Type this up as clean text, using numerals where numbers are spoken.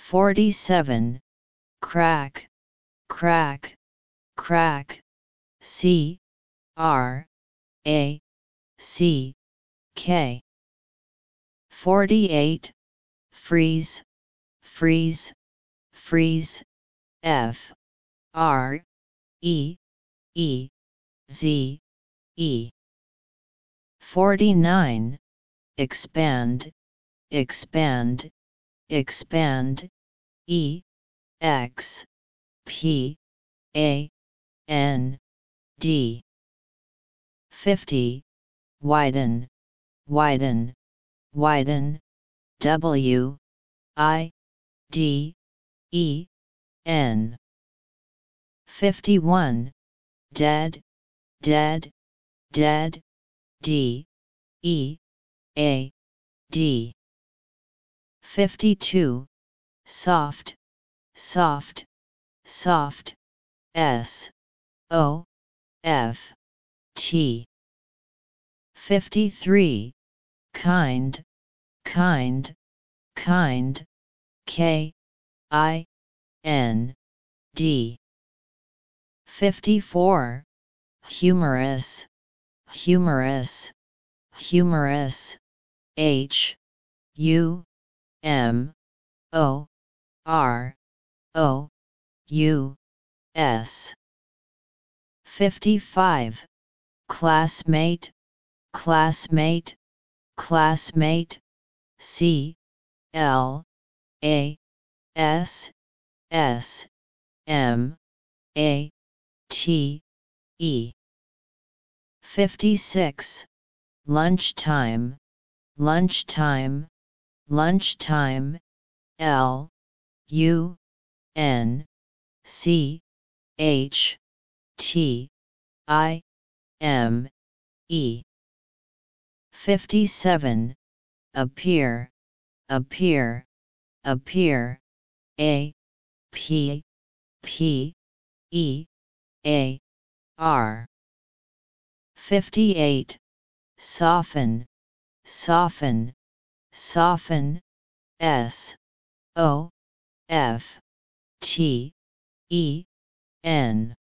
47. Crack, crack, crack. C R A C K. 48. Freeze, freeze, freeze. F R E E Z E. 49. Expand, expand, expand. E X P A N D. 50. Widen, widen, widen. W I D E N. 51. Dead, dead, dead. D E A D. 52. Soft, soft, soft. S O F T. 53. Kind, kind, kind. K I N D. 54. Humorous, humorous, humorous. H U M O R O U S. 55. Classmate, classmate, classmate. C L A S S M A T E. 56. Lunchtime, lunchtime, lunchtime. L U N C H T I M E. 57. Appear, appear, appear. A P P E A R. 58. Soften, soften, soften. S O F T E N.